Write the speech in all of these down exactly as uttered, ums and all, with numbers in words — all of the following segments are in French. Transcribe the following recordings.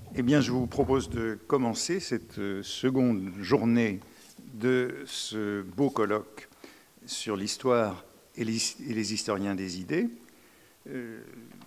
Eh bien, je vous propose de commencer cette seconde journée de ce beau colloque sur l'histoire et les historiens des idées. Euh,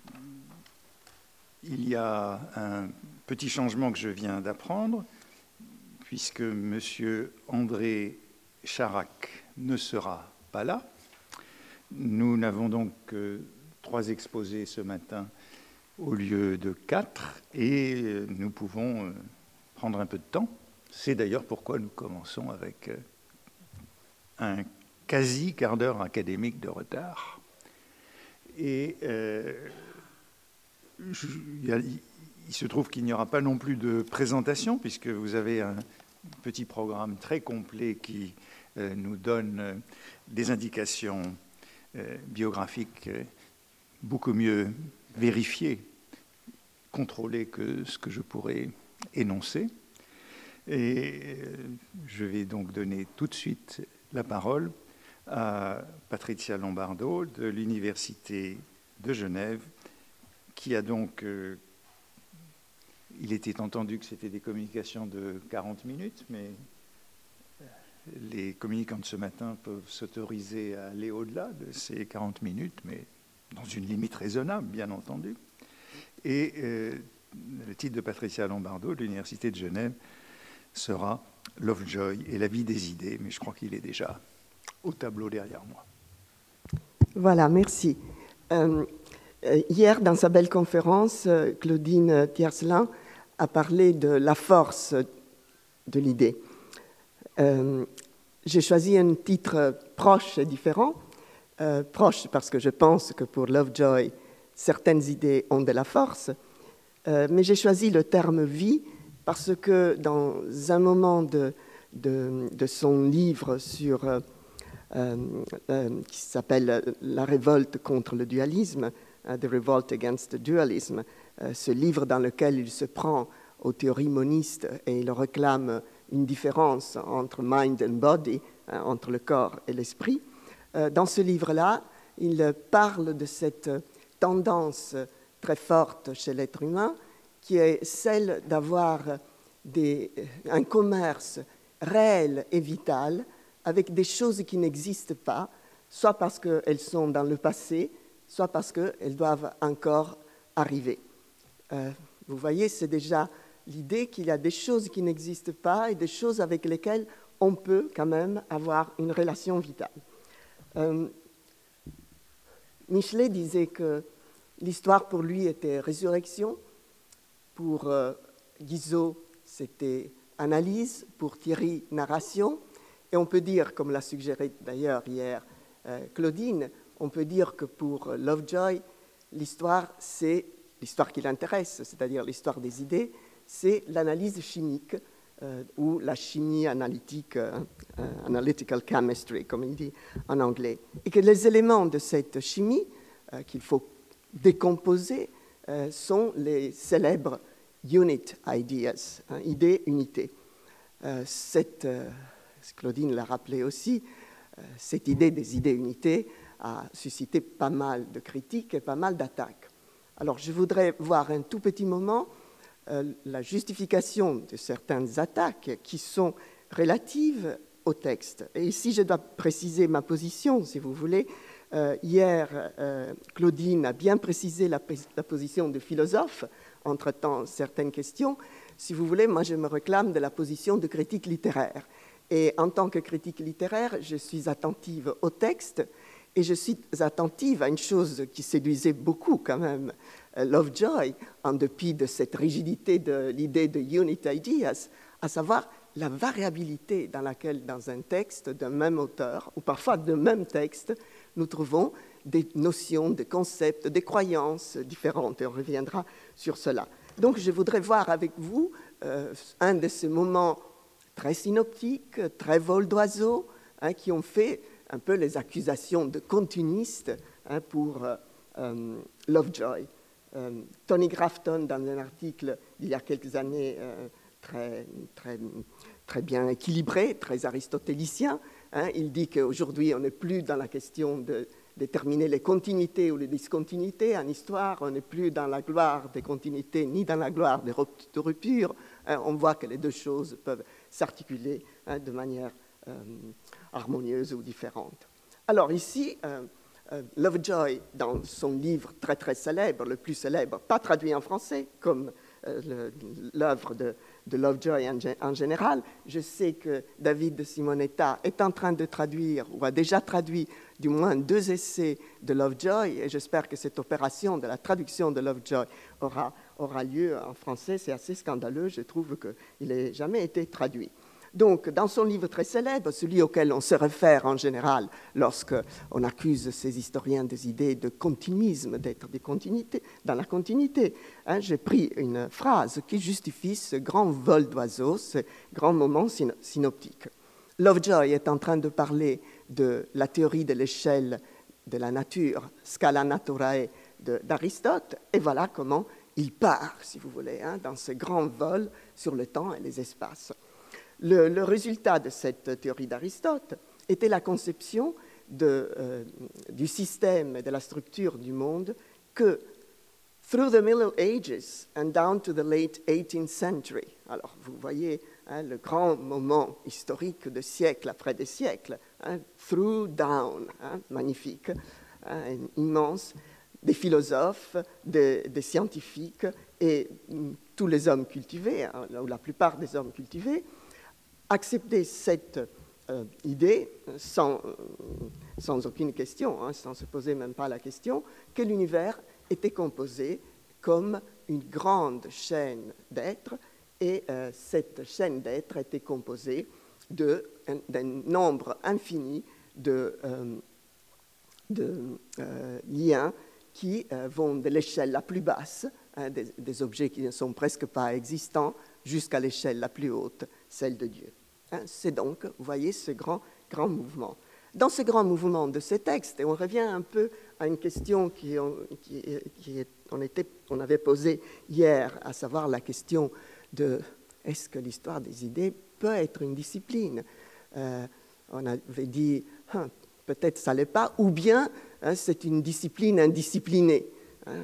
il y a un petit changement que je viens d'apprendre, puisque M. André Charac ne sera pas là. Nous n'avons donc que trois exposés ce matin au lieu de quatre, et nous pouvons prendre un peu de temps. C'est d'ailleurs pourquoi nous commençons avec un quasi quart d'heure académique de retard. Et euh, je, il, y a, il se trouve qu'il n'y aura pas non plus de présentation, puisque vous avez un petit programme très complet qui euh, nous donne euh, des indications euh, biographiques euh, beaucoup mieux vérifiées, contrôlées que ce que je pourrais énoncer. Et je vais donc donner tout de suite la parole à Patricia Lombardo de l'Université de Genève, qui a donc... Euh, il était entendu que c'était des communications de quarante minutes, mais les communicants de ce matin peuvent s'autoriser à aller au-delà de ces quarante minutes, mais dans une limite raisonnable, bien entendu. Et euh, le titre de Patricia Lombardo de l'Université de Genève sera « Lovejoy et la vie des idées », mais je crois qu'il est déjà au tableau derrière moi. Voilà, merci. Euh, hier, dans sa belle conférence, Claudine Tiercelin a parlé de la force de l'idée. Euh, j'ai choisi un titre proche et différent. Euh, proche parce que je pense que pour Lovejoy, certaines idées ont de la force, euh, mais j'ai choisi le terme « vie » parce que dans un moment de, de, de son livre sur, euh, euh, qui s'appelle « La révolte contre le dualisme », uh, « The Revolt Against the Dualism », euh, ce livre dans lequel il se prend aux théories monistes et il réclame une différence entre « mind and body », hein, entre le corps et l'esprit. Euh, dans ce livre-là, il parle de cette tendance très forte chez l'être humain qui est celle d'avoir des, un commerce réel et vital avec des choses qui n'existent pas, soit parce qu'elles sont dans le passé, soit parce qu'elles doivent encore arriver. Euh, vous voyez, c'est déjà l'idée qu'il y a des choses qui n'existent pas et des choses avec lesquelles on peut quand même avoir une relation vitale. Euh, Michelet disait que l'histoire pour lui était résurrection, pour euh, Guizot c'était analyse, pour Thierry narration, et on peut dire, comme l'a suggéré d'ailleurs hier euh, Claudine, on peut dire que pour Lovejoy, l'histoire c'est l'histoire qui l'intéresse, c'est-à-dire l'histoire des idées, c'est l'analyse chimique euh, ou la chimie analytique, euh, euh, analytical chemistry, comme il dit en anglais, et que les éléments de cette chimie euh, qu'il faut décomposer euh, sont les célèbres unit ideas, hein, idées, unités. Euh, cette, euh, Claudine l'a rappelé aussi, euh, cette idée des idées unités a suscité pas mal de critiques et pas mal d'attaques. Alors je voudrais voir un tout petit moment euh, la justification de certaines attaques qui sont relatives au texte. Et ici je dois préciser ma position, si vous voulez. Euh, hier, euh, Claudine a bien précisé la, la position de philosophe, entre-temps certaines questions. Si vous voulez, moi je me réclame de la position de critique littéraire. Et en tant que critique littéraire, je suis attentive au texte et je suis attentive à une chose qui séduisait beaucoup quand même Lovejoy, en dépit de cette rigidité de l'idée de unit ideas, à savoir la variabilité dans laquelle, dans un texte d'un même auteur, ou parfois d'un même texte, nous trouvons des notions, des concepts, des croyances différentes, et on reviendra sur cela. Donc je voudrais voir avec vous euh, un de ces moments très synoptiques, très vol d'oiseau, hein, qui ont fait un peu les accusations de continuiste hein, pour euh, euh, Lovejoy. Euh, Tony Grafton, dans un article d'il y a quelques années euh, très, très, très bien équilibré, très aristotélicien, hein, il dit qu'aujourd'hui on n'est plus dans la question de déterminer les continuités ou les discontinuités en histoire. On n'est plus dans la gloire des continuités ni dans la gloire des ruptures. Hein, on voit que les deux choses peuvent s'articuler hein, de manière euh, harmonieuse ou différente. Alors ici, euh, euh, Lovejoy, dans son livre très très célèbre, le plus célèbre, pas traduit en français, comme euh, l'œuvre de, de Lovejoy en, en général. Je sais que David de Simonetta est en train de traduire, ou a déjà traduit du moins deux essais de Lovejoy, et j'espère que cette opération de la traduction de Lovejoy aura, aura lieu en français. C'est assez scandaleux, je trouve qu'il n'ait jamais été traduit. Donc, dans son livre très célèbre, celui auquel on se réfère en général lorsqu'on accuse ces historiens des idées de continuisme, d'être des continuités, dans la continuité, hein, j'ai pris une phrase qui justifie ce grand vol d'oiseaux, ce grand moment synoptique. Lovejoy est en train de parler de la théorie de l'échelle de la nature, Scala Naturae d'Aristote, et voilà comment il part, si vous voulez, hein, dans ce grand vol sur le temps et les espaces. Le, le résultat de cette théorie d'Aristote était la conception de, euh, du système et de la structure du monde que, through the Middle Ages and down to the late eighteenth century, alors vous voyez hein, le grand moment historique de siècle après des siècles, hein, through, down, hein, magnifique, hein, immense, des philosophes, des, des scientifiques et mm, tous les hommes cultivés, hein, ou la plupart des hommes cultivés, accepter cette euh, idée sans, euh, sans aucune question, hein, sans se poser même pas la question, que l'univers était composé comme une grande chaîne d'êtres et euh, cette chaîne d'êtres était composée de, d'un nombre infini de, euh, de euh, liens qui euh, vont de l'échelle la plus basse, hein, des, des objets qui ne sont presque pas existants, jusqu'à l'échelle la plus haute, celle de Dieu. C'est donc, vous voyez, ce grand, grand mouvement. Dans ce grand mouvement de ces textes, et on revient un peu à une question qui, on, qui, qui est, on, était, on avait posée hier, à savoir la question de est-ce que l'histoire des idées peut être une discipline ? euh, On avait dit, hein, peut-être ça ne l'est pas, ou bien hein, c'est une discipline indisciplinée. Hein.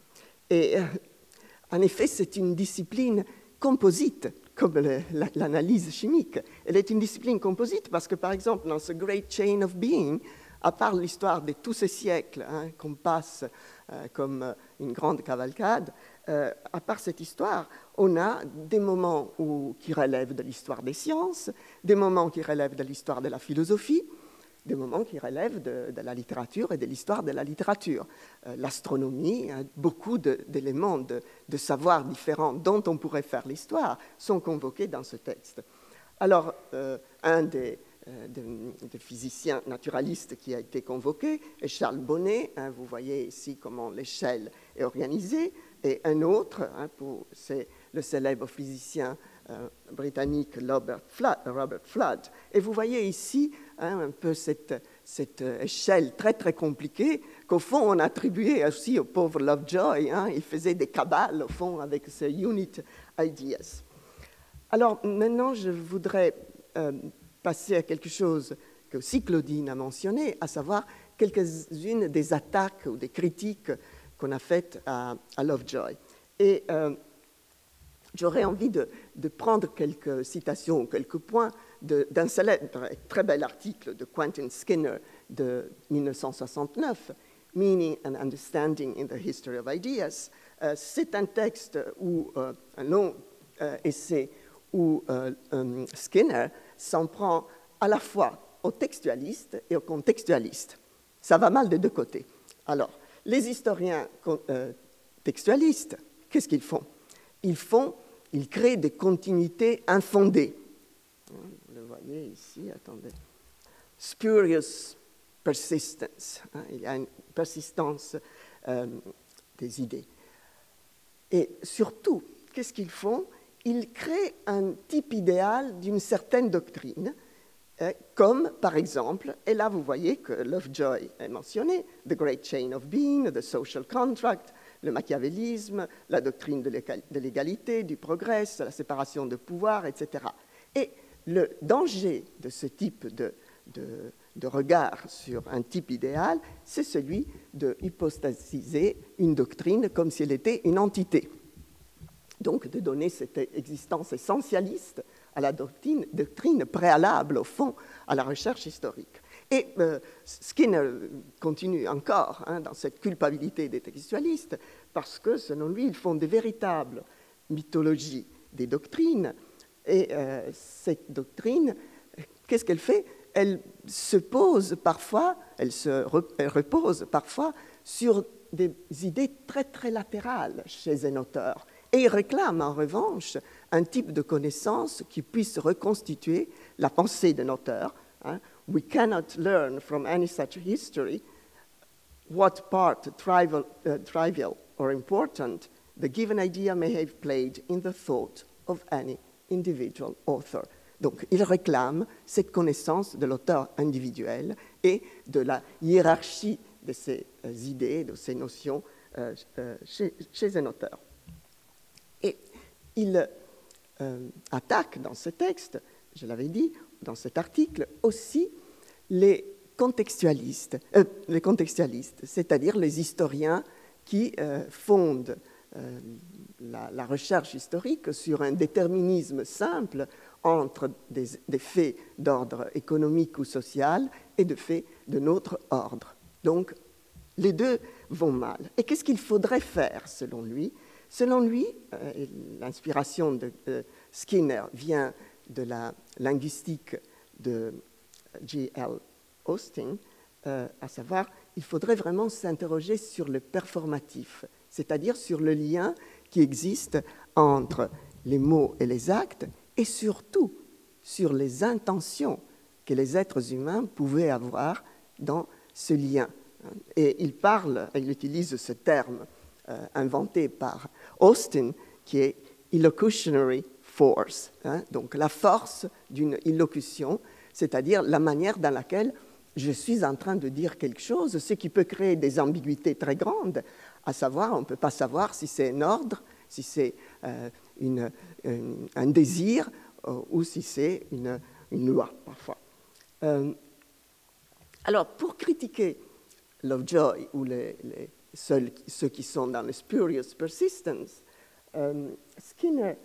Et euh, en effet, c'est une discipline composite, comme le, la, l'analyse chimique. Elle est une discipline composite parce que, par exemple, dans ce Great Chain of Being, à part l'histoire de tous ces siècles hein, qu'on passe euh, comme une grande cavalcade, euh, à part cette histoire, on a des moments où, qui relèvent de l'histoire des sciences, des moments qui relèvent de l'histoire de la philosophie, des moments qui relèvent de, de la littérature et de l'histoire de la littérature. Euh, l'astronomie, hein, beaucoup de, d'éléments de, de savoir différents dont on pourrait faire l'histoire sont convoqués dans ce texte. Alors, euh, un des, euh, des, des physiciens naturalistes qui a été convoqué est Charles Bonnet. Hein, vous voyez ici comment l'échelle est organisée. Et un autre, hein, pour, c'est le célèbre physicien Euh, britannique Robert Flood, Robert Flood. Et vous voyez ici hein, un peu cette, cette échelle très très compliquée qu'au fond on attribuait aussi au pauvre Lovejoy. Hein, il faisait des cabales au fond avec ce unit ideas. Alors maintenant je voudrais euh, passer à quelque chose que aussi Claudine a mentionné, à savoir quelques-unes des attaques ou des critiques qu'on a faites à, à Lovejoy. Et euh, j'aurais envie de, de prendre quelques citations, quelques points de, d'un célèbre, très bel article de Quentin Skinner de dix-neuf cent soixante-neuf, Meaning and Understanding in the History of Ideas. Euh, c'est un texte, où, euh, un long euh, essai, où euh, um, Skinner s'en prend à la fois aux textualistes et aux contextualistes. Ça va mal des deux côtés. Alors, les historiens euh, textualistes, qu'est-ce qu'ils font ? Ils font, ils créent des continuités infondées. Vous le voyez ici, attendez. Spurious persistence. Il y a une persistance euh, des idées. Et surtout, qu'est-ce qu'ils font ? Ils créent un type idéal d'une certaine doctrine, euh, comme par exemple, et là vous voyez que Lovejoy est mentionné, The Great Chain of Being, The Social Contract, le machiavélisme, la doctrine de l'égalité, du progrès, la séparation de pouvoir, et cetera. Et le danger de ce type de, de, de regard sur un type idéal, c'est celui de hypostasiser une doctrine comme si elle était une entité. Donc de donner cette existence essentialiste à la doctrine, doctrine préalable, au fond, à la recherche historique. Et euh, Skinner continue encore hein, dans cette culpabilité des textualistes, parce que, selon lui, ils font des véritables mythologies des doctrines, et euh, cette doctrine, qu'est-ce qu'elle fait? Elle se pose parfois, elle se elle repose parfois sur des idées très très latérales chez un auteur. Et il réclame en revanche un type de connaissance qui puisse reconstituer la pensée d'un auteur. Hein. We cannot learn from any such history what part trivial, uh, trivial or important the given idea may have played in the thought of any individual author. Donc, il réclame cette connaissance de l'auteur individuel et de la hiérarchie de ces euh, idées, de ces notions euh, euh, chez, chez un auteur. Et il euh, attaque dans ce texte, je l'avais dit, dans cet article, aussi les contextualistes, euh, les contextualistes, c'est-à-dire les historiens qui euh, fondent euh, la, la recherche historique sur un déterminisme simple entre des, des faits d'ordre économique ou social et de faits de notre ordre. Donc, les deux vont mal. Et qu'est-ce qu'il faudrait faire, selon lui? Selon lui, euh, l'inspiration de euh, Skinner vient de la linguistique de J L Austin, euh, à savoir, il faudrait vraiment s'interroger sur le performatif, c'est-à-dire sur le lien qui existe entre les mots et les actes, et surtout sur les intentions que les êtres humains pouvaient avoir dans ce lien. Et il parle, il utilise ce terme euh, inventé par Austin, qui est illocutionary force, hein, donc la force d'une illocution, c'est-à-dire la manière dans laquelle je suis en train de dire quelque chose, ce qui peut créer des ambiguïtés très grandes, à savoir, on ne peut pas savoir si c'est un ordre, si c'est euh, une, une, un désir, euh, ou si c'est une, une loi, parfois. Euh, alors, pour critiquer Lovejoy, ou les, les, seuls, ceux qui sont dans le spurious persistence, euh, Skinner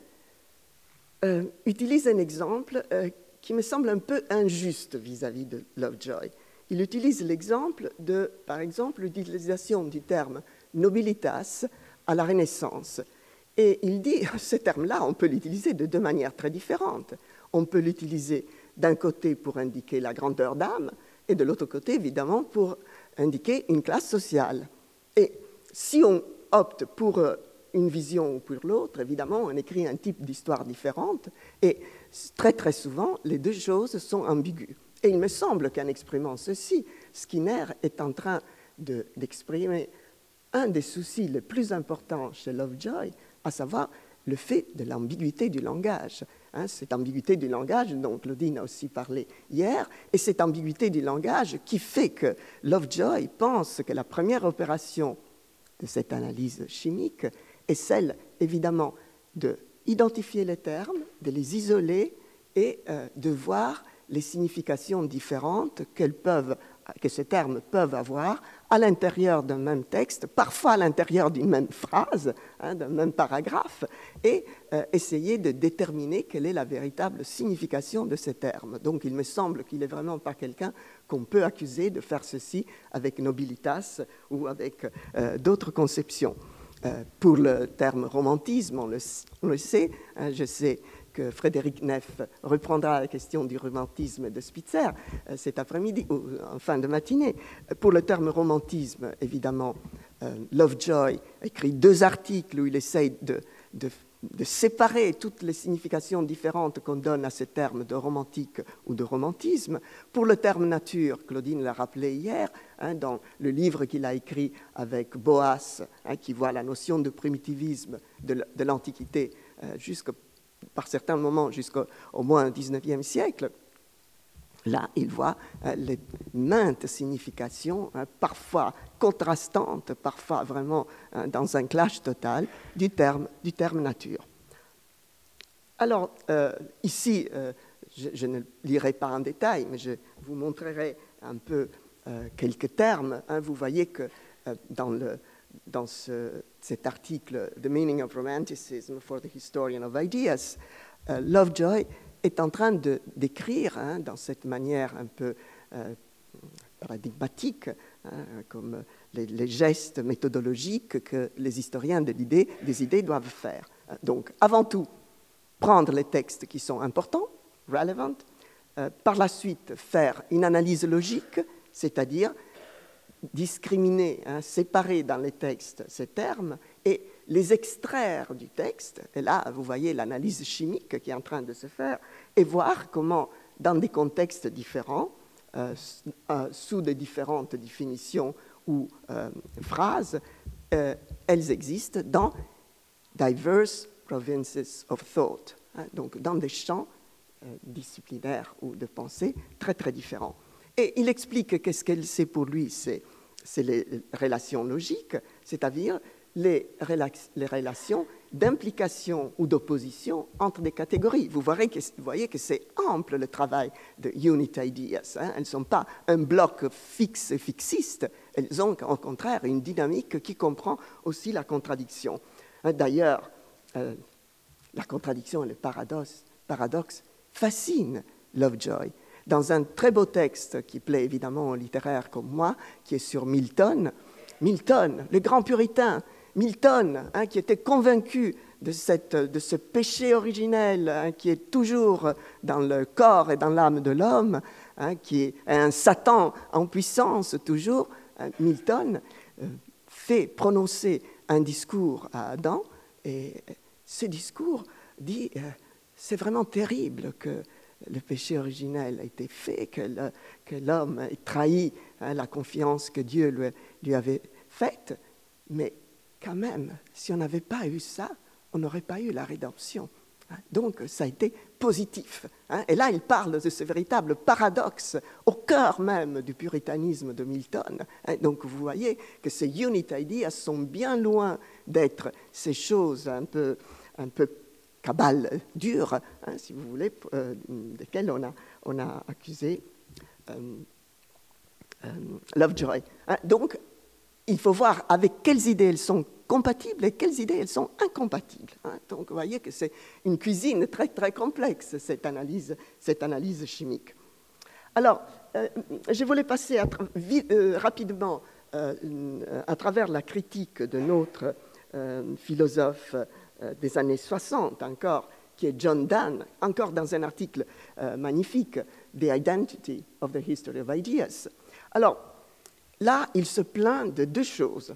euh, utilise un exemple euh, qui me semble un peu injuste vis-à-vis de Lovejoy. Il utilise l'exemple de, par exemple, l'utilisation du terme nobilitas à la Renaissance. Et il dit, ce terme-là, on peut l'utiliser de deux manières très différentes. On peut l'utiliser d'un côté pour indiquer la grandeur d'âme, et de l'autre côté, évidemment, pour indiquer une classe sociale. Et si on opte pour une vision ou pour l'autre, évidemment, on écrit un type d'histoire différente, et très très souvent, les deux choses sont ambiguës. Et il me semble qu'en exprimant ceci, Skinner est en train de, d'exprimer un des soucis les plus importants chez Lovejoy, à savoir le fait de l'ambiguïté du langage. Hein, cette ambiguïté du langage dont Claudine a aussi parlé hier, et cette ambiguïté du langage qui fait que Lovejoy pense que la première opération de cette analyse chimique est celle, évidemment, d'identifier les termes, de les isoler et euh, de voir les significations différentes qu'elles peuvent, que ces termes peuvent avoir à l'intérieur d'un même texte, parfois à l'intérieur d'une même phrase, hein, d'un même paragraphe, et euh, essayer de déterminer quelle est la véritable signification de ces termes. Donc il me semble qu'il n'est vraiment pas quelqu'un qu'on peut accuser de faire ceci avec nobilitas ou avec euh, d'autres conceptions. Euh, pour le terme romantisme, on le, on le sait, hein, je sais que Frédéric Neff reprendra la question du romantisme de Spitzer euh, cet après-midi, ou en fin de matinée. Pour le terme romantisme, évidemment, euh, Lovejoy écrit deux articles où il essaye de, de, de séparer toutes les significations différentes qu'on donne à ce terme de romantique ou de romantisme. Pour le terme nature, Claudine l'a rappelé hier, hein, dans le livre qu'il a écrit avec Boas, hein, qui voit la notion de primitivisme de, de l'Antiquité euh, jusqu'au par certains moments jusqu'au moins dix-neuvième siècle, là, il voit euh, les maintes significations, hein, parfois contrastantes, parfois vraiment hein, dans un clash total, du terme, du terme nature. Alors, euh, ici, euh, je, je ne lirai pas en détail, mais je vous montrerai un peu euh, quelques termes. Hein. Vous voyez que euh, dans, le, dans ce, cet article « The Meaning of Romanticism for the Historian of Ideas », euh, Lovejoy est en train de décrire, hein, dans cette manière un peu euh, paradigmatique, hein, comme les, les gestes méthodologiques que les historiens de l'idée, des idées doivent faire. Donc, avant tout, prendre les textes qui sont importants, relevant, euh, par la suite faire une analyse logique, c'est-à-dire discriminer, hein, séparer dans les textes ces termes et les extraire du texte. Et là, vous voyez l'analyse chimique qui est en train de se faire, et voir comment, dans des contextes différents, euh, euh, sous de différentes définitions ou euh, phrases, euh, elles existent dans diverse provinces of thought, hein, donc dans des champs euh, disciplinaires ou de pensée très très différents. Et il explique qu'est-ce qu'elle c'est pour lui, c'est, c'est les relations logiques, c'est-à-dire les, relax, les relations d'implication ou d'opposition entre des catégories. Vous voyez que, vous voyez que c'est ample le travail de unit ideas. Hein. Elles ne sont pas un bloc fixe et fixiste, elles ont au contraire une dynamique qui comprend aussi la contradiction. D'ailleurs, euh, la contradiction et le paradoxe, paradoxe fascinent Lovejoy. Dans un très beau texte qui plaît évidemment aux littéraires comme moi, qui est sur Milton, Milton, le grand puritain, Milton, hein, qui était convaincu de, cette, de ce péché originel, hein, qui est toujours dans le corps et dans l'âme de l'homme, hein, qui est un Satan en puissance toujours, hein, Milton euh, fait prononcer un discours à Adam, et ce discours dit euh, c'est vraiment terrible que le péché originel a été fait, que, le, que l'homme ait trahi, hein, la confiance que Dieu lui, lui avait faite, mais quand même, si on n'avait pas eu ça, on n'aurait pas eu la rédemption. Donc, ça a été positif. Et là, il parle de ce véritable paradoxe au cœur même du puritanisme de Milton. Donc, vous voyez que ces unit ideas sont bien loin d'être ces choses un peu, un peu cabales dures, hein, si vous voulez, euh, desquelles on a, on a accusé euh, euh, Lovejoy. Donc, il faut voir avec quelles idées elles sont compatibles et quelles idées elles sont incompatibles. Hein. Donc, vous voyez que c'est une cuisine très, très complexe, cette analyse, cette analyse chimique. Alors, euh, je voulais passer à tra- vi- euh, rapidement euh, à travers la critique de notre euh, philosophe euh, des années soixante encore, qui est John Donne, encore dans un article euh, magnifique, The Identity of the History of Ideas. Alors, là, il se plaint de deux choses.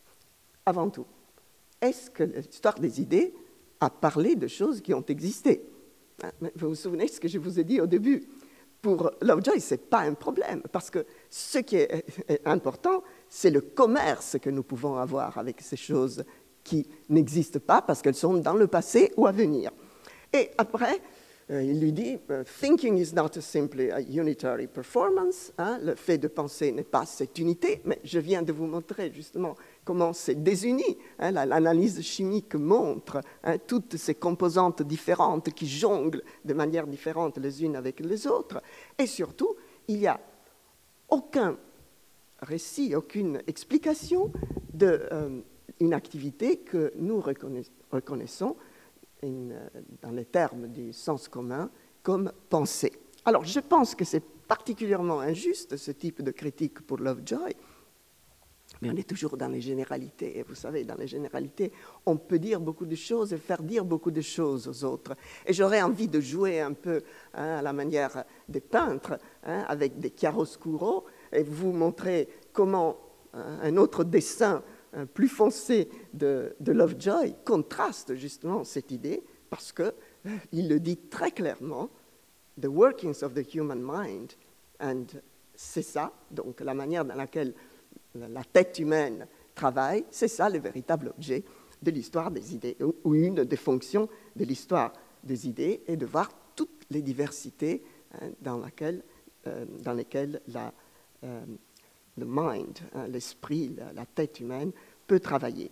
Avant tout, est-ce que l'histoire des idées a parlé de choses qui ont existé? Vous vous souvenez de ce que je vous ai dit au début? Pour Lovejoy, ce n'est pas un problème, parce que ce qui est important, c'est le commerce que nous pouvons avoir avec ces choses qui n'existent pas, parce qu'elles sont dans le passé ou à venir. Et après, il lui dit « Thinking is not simply a unitary performance hein, ». Le fait de penser n'est pas cette unité, mais je viens de vous montrer justement comment c'est désuni. Hein, l'analyse chimique montre hein, toutes ces composantes différentes qui jonglent de manière différente les unes avec les autres. Et surtout, il n'y a aucun récit, aucune explication d'une euh, activité que nous reconnaissons Une, dans les termes du sens commun, comme pensée. Alors, je pense que c'est particulièrement injuste, ce type de critique pour Lovejoy, mais on est toujours dans les généralités, et vous savez, dans les généralités, on peut dire beaucoup de choses et faire dire beaucoup de choses aux autres. Et j'aurais envie de jouer un peu hein, à la manière des peintres, hein, avec des chiaroscuro, et vous montrer comment hein, un autre dessin plus foncé de, de Lovejoy contraste justement cette idée parce qu'il euh, le dit très clairement, « The workings of the human mind », and c'est ça, donc la manière dans laquelle la tête humaine travaille, c'est ça le véritable objet de l'histoire des idées, ou une des fonctions de l'histoire des idées, et de voir toutes les diversités hein, dans, laquelle, euh, dans lesquelles la... Euh, le mind, hein, l'esprit, la, la tête humaine, peut travailler.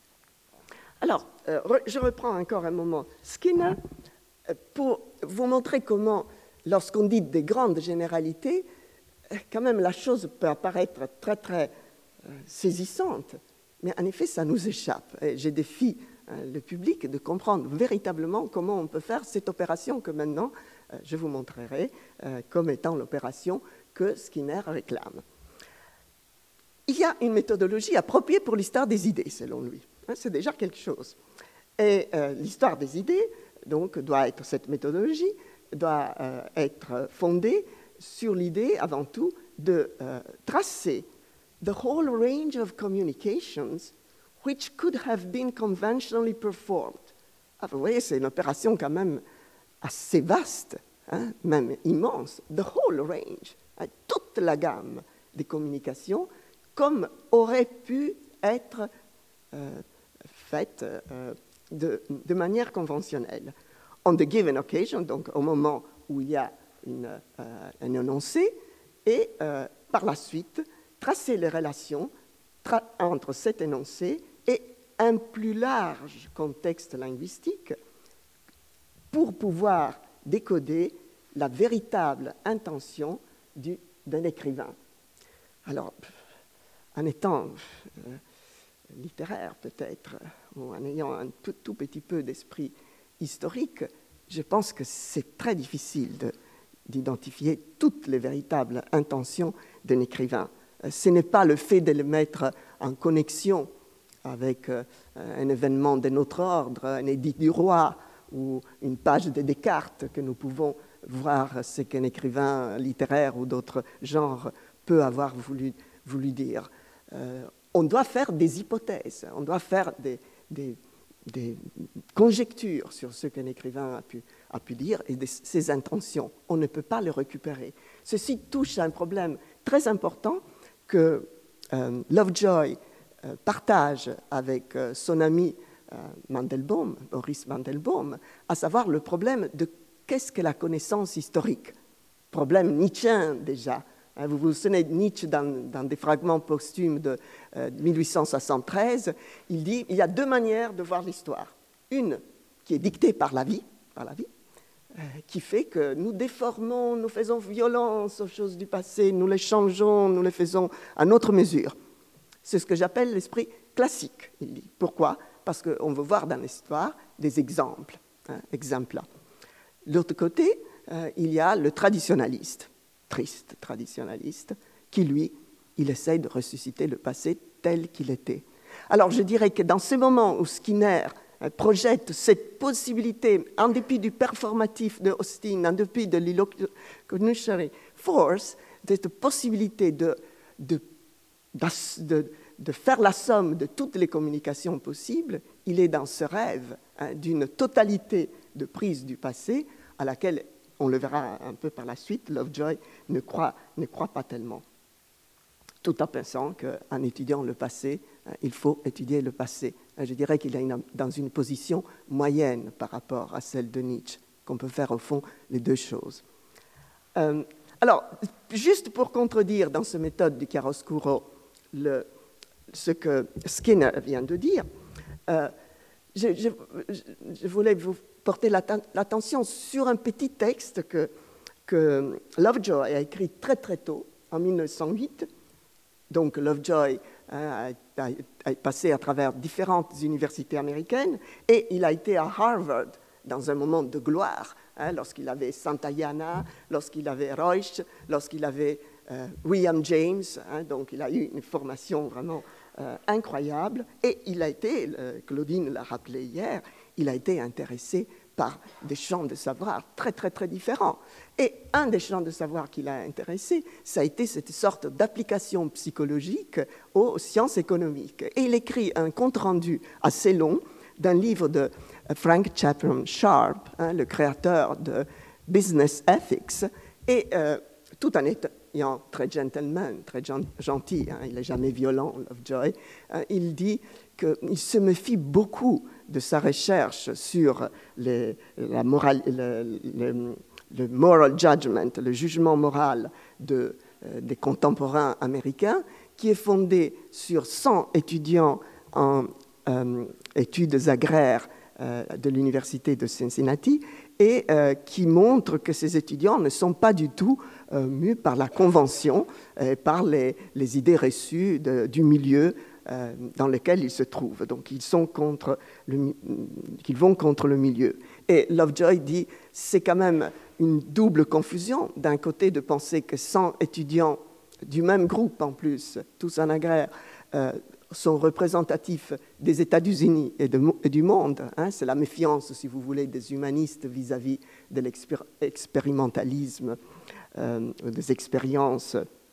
Alors, euh, re, je reprends encore un moment Skinner euh, pour vous montrer comment lorsqu'on dit des grandes généralités, quand même la chose peut apparaître très très euh, saisissante, mais en effet ça nous échappe. Et je défie euh, le public de comprendre véritablement comment on peut faire cette opération que maintenant euh, je vous montrerai euh, comme étant l'opération que Skinner réclame. Il y a une méthodologie appropriée pour l'histoire des idées, selon lui. C'est déjà quelque chose. Et euh, l'histoire des idées, donc, doit être, cette méthodologie doit euh, être fondée sur l'idée, avant tout, de euh, tracer the whole range of communications which could have been conventionally performed. Ah, vous voyez, c'est une opération quand même assez vaste, hein, même immense. The whole range, hein, toute la gamme des communications, comme aurait pu être euh, faite euh, de, de manière conventionnelle. On the given occasion, donc au moment où il y a une, euh, un énoncé, et euh, par la suite, tracer les relations tra- entre cet énoncé et un plus large contexte linguistique pour pouvoir décoder la véritable intention du, d'un écrivain. Alors, en étant euh, littéraire peut-être, ou en ayant un tout, tout petit peu d'esprit historique, je pense que c'est très difficile de, d'identifier toutes les véritables intentions d'un écrivain. Ce n'est pas le fait de le mettre en connexion avec euh, un événement de notre ordre, un édit du roi ou une page de Descartes que nous pouvons voir ce qu'un écrivain littéraire ou d'autres genres peut avoir voulu, voulu dire. Euh, on doit faire des hypothèses, on doit faire des, des, des conjectures sur ce qu'un écrivain a pu, a pu dire et de ses intentions. On ne peut pas les récupérer. Ceci touche à un problème très important que euh, Lovejoy euh, partage avec euh, son ami euh, Mandelbaum, Boris Mandelbaum, à savoir le problème de qu'est-ce que la connaissance historique. Problème nietzschéen déjà. Vous vous souvenez de Nietzsche dans, dans des fragments posthumes de euh, mille huit cent soixante-treize, il dit il y a deux manières de voir l'histoire. Une qui est dictée par la vie, par la vie euh, qui fait que nous déformons, nous faisons violence aux choses du passé, nous les changeons, nous les faisons à notre mesure. C'est ce que j'appelle l'esprit classique, il dit. Pourquoi ? Parce qu'on veut voir dans l'histoire des exemples. Hein, exemples. De l'autre côté, euh, il y a le traditionnaliste. Triste traditionnaliste, qui, lui, il essaye de ressusciter le passé tel qu'il était. Alors, je dirais que dans ce moment où Skinner projette cette possibilité, en dépit du performatif de Austin, en dépit de l'illusionary force, cette possibilité de, de, de, de faire la somme de toutes les communications possibles, il est dans ce rêve hein, d'une totalité de prise du passé à laquelle on le verra un peu par la suite, Lovejoy ne croit, ne croit pas tellement, tout en pensant qu'en étudiant le passé, il faut étudier le passé. Je dirais qu'il est dans une position moyenne par rapport à celle de Nietzsche, qu'on peut faire au fond les deux choses. Euh, alors, juste pour contredire dans cette méthode du chiaroscuro le, ce que Skinner vient de dire, euh, je, je, je voulais vous porter l'attention sur un petit texte que, que Lovejoy a écrit très très tôt, en mille neuf cent huit. Donc Lovejoy hein, a, a, a passé à travers différentes universités américaines et il a été à Harvard dans un moment de gloire, hein, lorsqu'il avait Santayana, lorsqu'il avait Reusch, lorsqu'il avait euh, William James. Hein, donc il a eu une formation vraiment euh, incroyable et il a été, euh, Claudine l'a rappelé hier, il a été intéressé par des champs de savoir très, très, très différents. Et un des champs de savoir qui l'a intéressé, ça a été cette sorte d'application psychologique aux sciences économiques. Et il écrit un compte-rendu assez long d'un livre de Frank Chatham Sharp, hein, le créateur de Business Ethics, et euh, tout en étant très gentleman, très gentil, hein, il n'est jamais violent, Lovejoy, hein, il dit qu'il se méfie beaucoup de sa recherche sur les, la morale, le, le, le moral judgment, le jugement moral de, euh, des contemporains américains, qui est fondé sur cent étudiants en euh, études agraires euh, de l'université de Cincinnati, et euh, qui montre que ces étudiants ne sont pas du tout euh, mus par la convention, euh, par les, les idées reçues de, du milieu euh, dans lequel ils se trouvent. Donc ils, sont contre le, ils vont contre le milieu. Et Lovejoy dit, c'est quand même une double confusion, d'un côté de penser que cent étudiants du même groupe en plus, tous en agraire, euh, sont représentatifs des États-Unis et, de, et du monde. Hein, c'est la méfiance, si vous voulez, des humanistes vis-à-vis de l'expérimentalisme, euh, des expériences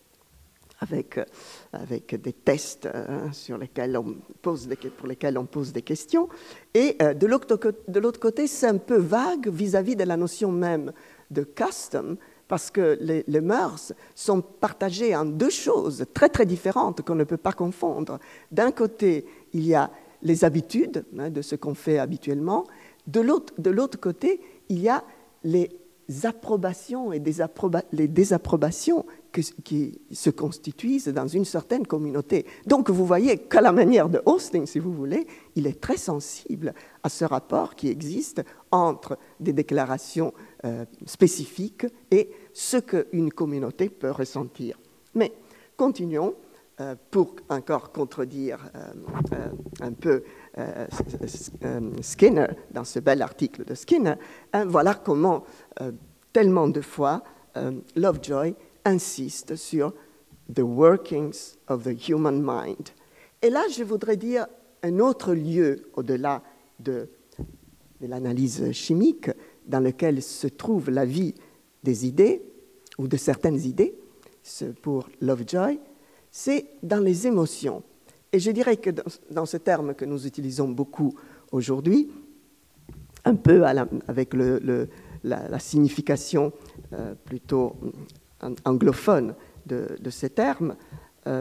avec, avec des tests hein, sur lesquels on pose des, pour lesquels on pose des questions. Et euh, de l'autre côté, c'est un peu vague vis-à-vis de la notion même de custom, parce que les, les mœurs sont partagées en deux choses très très différentes qu'on ne peut pas confondre. D'un côté, il y a les habitudes hein, de ce qu'on fait habituellement. De l'autre, de l'autre côté, il y a les approbations et désapproba- les désapprobations que, qui se constituent dans une certaine communauté. Donc vous voyez qu'à la manière de Hosting, si vous voulez, il est très sensible à ce rapport qui existe entre des déclarations euh, spécifiques et ce qu'une communauté peut ressentir. Mais continuons euh, pour encore contredire euh, euh, un peu euh, Skinner dans ce bel article de Skinner. Hein, voilà comment euh, tellement de fois euh, Lovejoy insiste sur the workings of the human mind. Et là, je voudrais dire un autre lieu au-delà de, de l'analyse chimique dans lequel se trouve la vie des idées ou de certaines idées, pour Lovejoy, c'est dans les émotions. Et je dirais que dans, dans ce terme que nous utilisons beaucoup aujourd'hui, un peu à la, avec le, le, la, la signification euh, plutôt anglophone de, de ces termes, euh,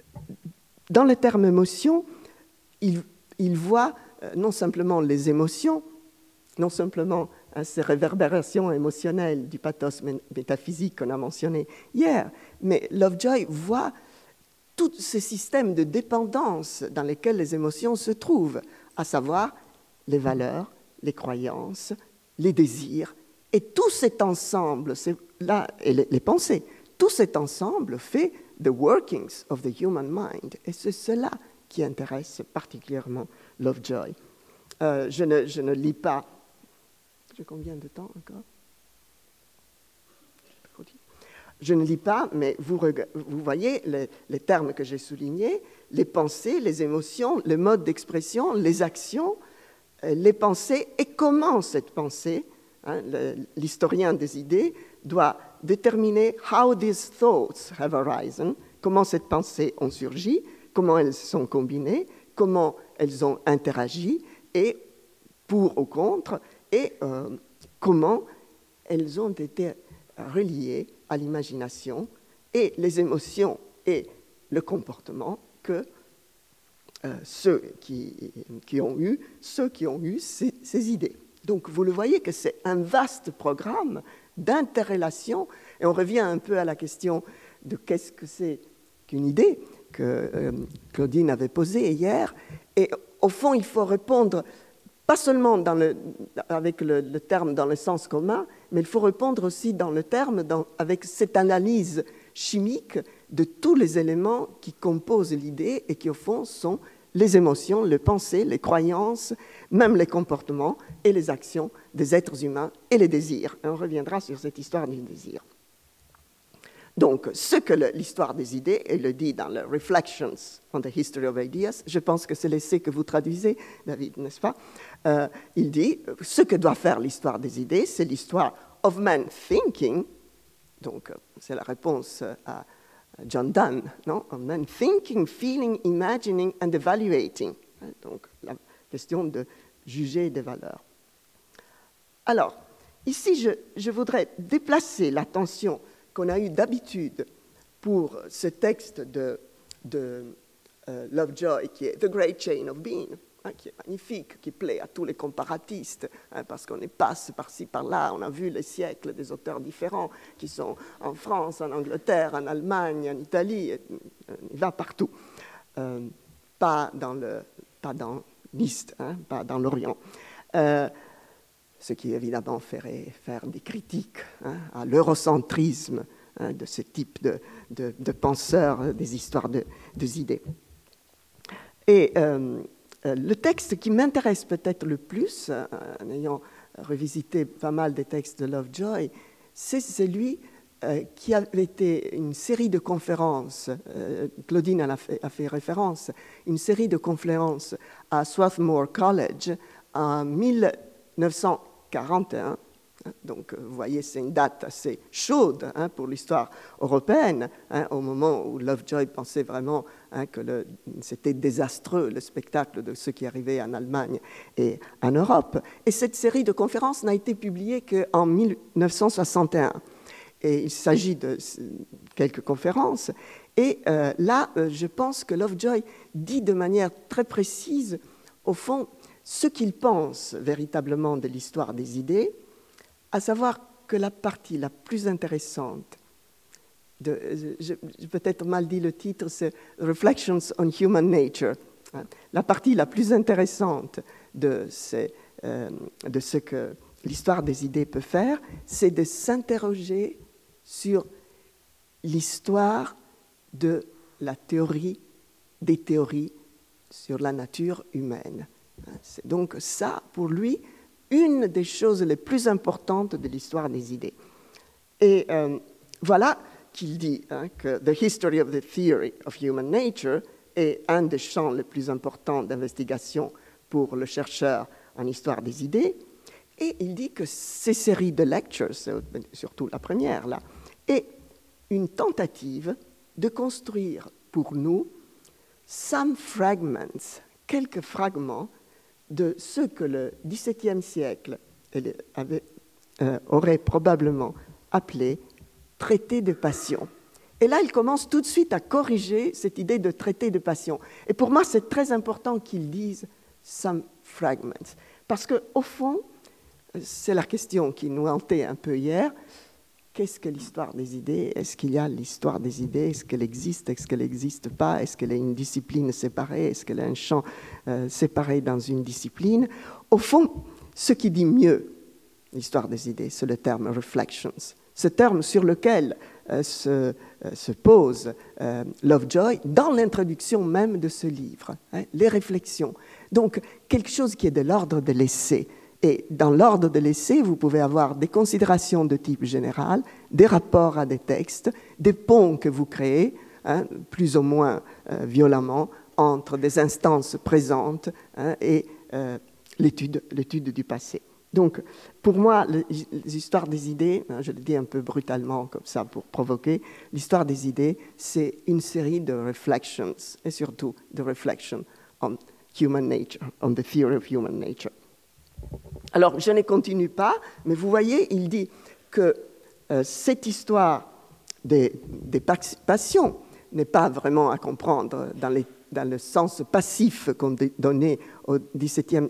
dans le terme émotion, il, il voit euh, non simplement les émotions, non simplement hein, ces réverbérations émotionnelles du pathos métaphysique qu'on a mentionné hier, mais Lovejoy voit tous ces systèmes de dépendance dans lesquels les émotions se trouvent, à savoir les valeurs, les croyances, les désirs, et tout cet ensemble, là, et les, les pensées, tout cet ensemble fait the workings of the human mind, et c'est cela qui intéresse particulièrement Lovejoy. Euh, je, ne, je ne lis pas. J'ai combien de temps encore? Je ne lis pas, mais vous, vous voyez les, les termes que j'ai soulignés, les pensées, les émotions, le mode d'expression, les actions, les pensées et comment cette pensée, hein, l'historien des idées, doit déterminer how these thoughts have arisen, comment ces pensées ont surgi, comment elles sont combinées, comment elles ont interagi, et pour ou contre, et euh, comment elles ont été reliées à l'imagination et les émotions et le comportement que euh, ceux qui, qui ont eu, ceux qui ont eu ces, ces idées. Donc vous le voyez que c'est un vaste programme d'interrelation, et on revient un peu à la question de qu'est-ce que c'est qu'une idée que euh, Claudine avait posée hier, et au fond il faut répondre pas seulement dans le, avec le, le terme dans le sens commun, mais il faut répondre aussi dans le terme dans, avec cette analyse chimique de tous les éléments qui composent l'idée et qui au fond sont les émotions, les pensées, les croyances, même les comportements et les actions des êtres humains et les désirs. Et on reviendra sur cette histoire du désir. Donc, ce que le, l'histoire des idées, et le dit dans le Reflections on the History of Ideas, je pense que c'est l'essai que vous traduisez, David, n'est-ce pas? Euh, il dit, ce que doit faire l'histoire des idées, c'est l'histoire of man thinking, donc c'est la réponse à John Donne, non? Of man thinking, feeling, imagining and evaluating. Donc, la question de juger des valeurs. Alors, ici, je, je voudrais déplacer l'attention qu'on a eu d'habitude pour ce texte de, de uh, Lovejoy, qui est The Great Chain of Being, hein, qui est magnifique, qui plaît à tous les comparatistes, hein, parce qu'on passe par-ci, par-là, on a vu les siècles des auteurs différents qui sont en France, en Angleterre, en Allemagne, en Italie, et, il va partout, euh, pas dans le, pas dans l'Est, hein, pas dans l'Orient. Euh, ce qui évidemment ferait faire des critiques hein, à l'eurocentrisme hein, de ce type de, de, de penseurs des histoires de, des idées. Et euh, le texte qui m'intéresse peut-être le plus, euh, en ayant revisité pas mal des textes de Lovejoy, c'est celui euh, qui avait été une série de conférences, euh, Claudine en a fait, a fait référence, une série de conférences à Swarthmore College en mille neuf cent quarante et un. Donc, vous voyez, c'est une date assez chaude hein, pour l'histoire européenne, hein, au moment où Lovejoy pensait vraiment hein, que le, c'était désastreux, le spectacle de ce qui arrivait en Allemagne et en Europe. Et cette série de conférences n'a été publiée qu'en mille neuf cent soixante et un. Et il s'agit de quelques conférences. Et euh, là, euh, je pense que Lovejoy dit de manière très précise, au fond, ce qu'il pense véritablement de l'histoire des idées, à savoir que la partie la plus intéressante, de, j'ai peut-être mal dit le titre, c'est Reflections on Human Nature. La partie la plus intéressante de, ces, euh, de ce que l'histoire des idées peut faire, c'est de s'interroger sur l'histoire de la théorie, des théories sur la nature humaine. C'est donc ça, pour lui, une des choses les plus importantes de l'histoire des idées. Et euh, voilà qu'il dit hein, que The History of the Theory of Human Nature est un des champs les plus importants d'investigation pour le chercheur en histoire des idées. Et il dit que ces séries de lectures, surtout la première, là, est une tentative de construire pour nous some fragments, quelques fragments de ce que le dix-septième siècle avait, euh, aurait probablement appelé traité de passion. Et là, il commence tout de suite à corriger cette idée de traité de passion. Et pour moi, c'est très important qu'il dise « some fragments », parce qu'au fond, c'est la question qui nous hantait un peu hier. Qu'est-ce que l'histoire des idées? Est-ce qu'il y a l'histoire des idées? Est-ce qu'elle existe? Est-ce qu'elle n'existe pas? Est-ce qu'elle est une discipline séparée? Est-ce qu'elle est un champ euh, séparé dans une discipline? Au fond, ce qui dit mieux l'histoire des idées, c'est le terme « reflections ». Ce terme sur lequel euh, se, euh, se pose euh, Lovejoy dans l'introduction même de ce livre, hein, les réflexions. Donc, quelque chose qui est de l'ordre de l'essai. Et dans l'ordre de l'essai, vous pouvez avoir des considérations de type général, des rapports à des textes, des ponts que vous créez, hein, plus ou moins euh, violemment, entre des instances présentes hein, et euh, l'étude, l'étude du passé. Donc, pour moi, les histoires des idées, hein, je le dis un peu brutalement comme ça pour provoquer, l'histoire des idées, c'est une série de reflections, et surtout de reflections on human nature, on the theory of human nature. Alors, je ne continue pas, mais vous voyez, il dit que euh, cette histoire des, des passions n'est pas vraiment à comprendre dans, les, dans le sens passif qu'on donnait au dix-septième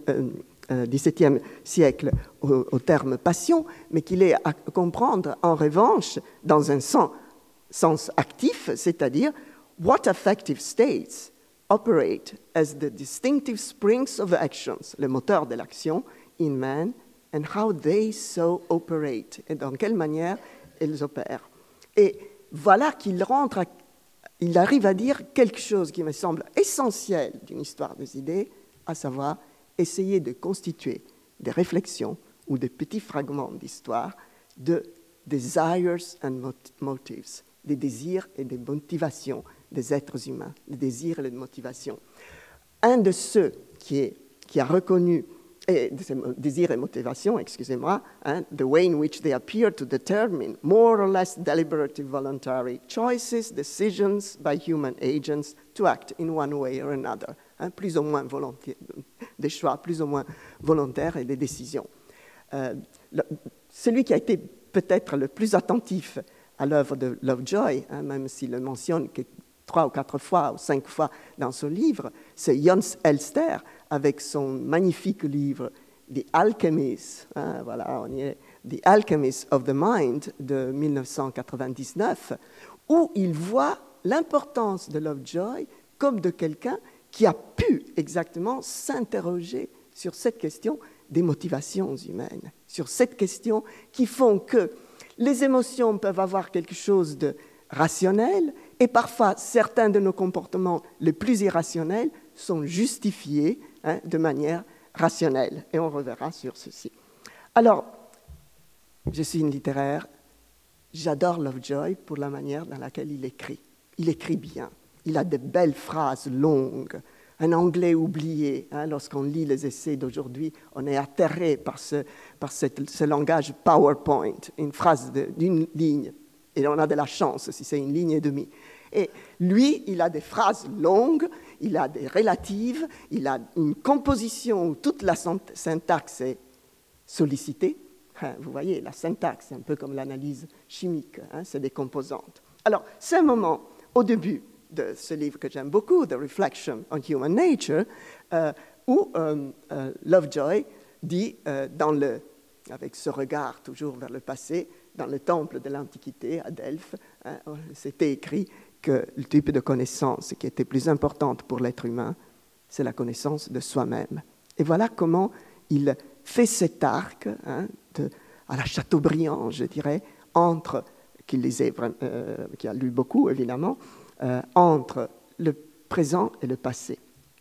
siècle au, au terme passion, mais qu'il est à comprendre en revanche dans un sens, sens actif, c'est-à-dire what affective states operate as the distinctive springs of actions, le moteur de l'action, in man, and how they so operate, et dans quelle manière elles opèrent. Et voilà qu'il rentre, à, il arrive à dire quelque chose qui me semble essentiel d'une histoire des idées, à savoir essayer de constituer des réflexions ou des petits fragments d'histoire de desires and motives, des désirs et des motivations des êtres humains, des désirs et des motivations. Un de ceux qui, est, qui a reconnu et désirs et motivations, excusez-moi, hein, the way in which they appear to determine more or less deliberate voluntary choices, decisions by human agents to act in one way or another, hein, plus ou moins volontaires, des choix plus ou moins volontaires et des décisions. Euh, le, celui qui a été peut-être le plus attentif à l'œuvre de Lovejoy, hein, même s'il le mentionne que trois ou quatre fois ou cinq fois dans son livre, c'est Jöns Elster avec son magnifique livre The Alchemist, hein, voilà, on y est, The Alchemist of the Mind de mille neuf cent quatre-vingt-dix-neuf, où il voit l'importance de Lovejoy comme de quelqu'un qui a pu exactement s'interroger sur cette question des motivations humaines, sur cette question qui font que les émotions peuvent avoir quelque chose de rationnel et parfois certains de nos comportements les plus irrationnels sont justifiés hein, de manière rationnelle. Et on reverra sur ceci. Alors, je suis une littéraire, j'adore Lovejoy pour la manière dans laquelle il écrit. Il écrit bien, il a de belles phrases longues, un anglais oublié. Hein, lorsqu'on lit les essais d'aujourd'hui, on est atterré par ce, par cette, ce langage PowerPoint, une phrase de, d'une ligne. Et on a de la chance si c'est une ligne et demie. Et lui, il a des phrases longues, il a des relatives, il a une composition où toute la syntaxe est sollicitée. Hein, vous voyez, la syntaxe, c'est un peu comme l'analyse chimique, hein, c'est des composantes. Alors, c'est un moment, au début de ce livre que j'aime beaucoup, The Reflection on Human Nature, euh, où euh, euh, Lovejoy dit, euh, dans le, avec ce regard toujours vers le passé, dans le temple de l'Antiquité à Delphes, hein, c'était écrit que le type de connaissance qui était plus importante pour l'être humain, c'est la connaissance de soi-même. Et voilà comment il fait cet arc, hein, de, à la Chateaubriand, je dirais, entre, qui, lisait, euh, qui a lu beaucoup évidemment, euh, entre le présent et le passé.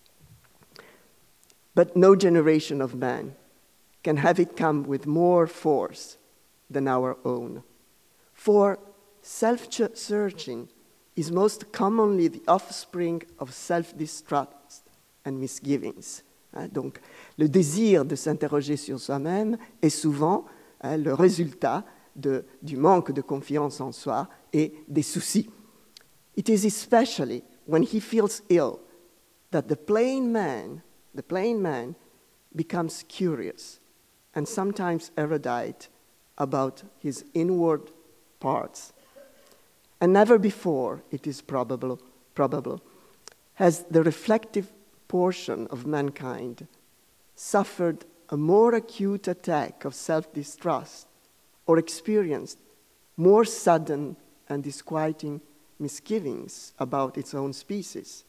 But no generation of man can have it come with more force than our own. For self-searching is most commonly the offspring of self-distrust and misgivings. Hein, donc, le désir de s'interroger sur soi-même est souvent hein, le résultat de, du manque de confiance en soi et des soucis. It is especially when he feels ill that the plain man, the plain man becomes curious and sometimes erudite about his inward parts. And never before, it is probable, probable, has the reflective portion of mankind suffered a more acute attack of self-distrust or experienced more sudden and disquieting misgivings about its own species.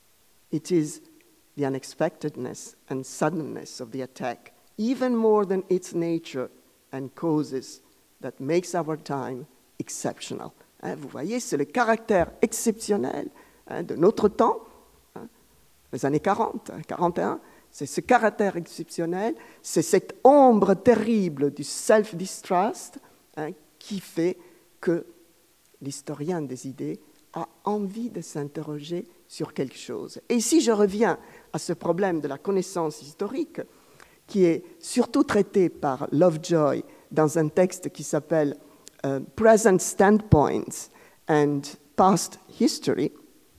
It is the unexpectedness and suddenness of the attack, even more than its nature and causes, that makes our time exceptional. Hein, vous voyez, c'est le caractère exceptionnel hein, de notre temps, hein, les années quarante, hein, quarante et un, c'est ce caractère exceptionnel, c'est cette ombre terrible du self-distrust hein, qui fait que l'historien des idées a envie de s'interroger sur quelque chose. Et ici, je reviens à ce problème de la connaissance historique qui est surtout traité par Lovejoy dans un texte qui s'appelle uh, Present Standpoints and Past History,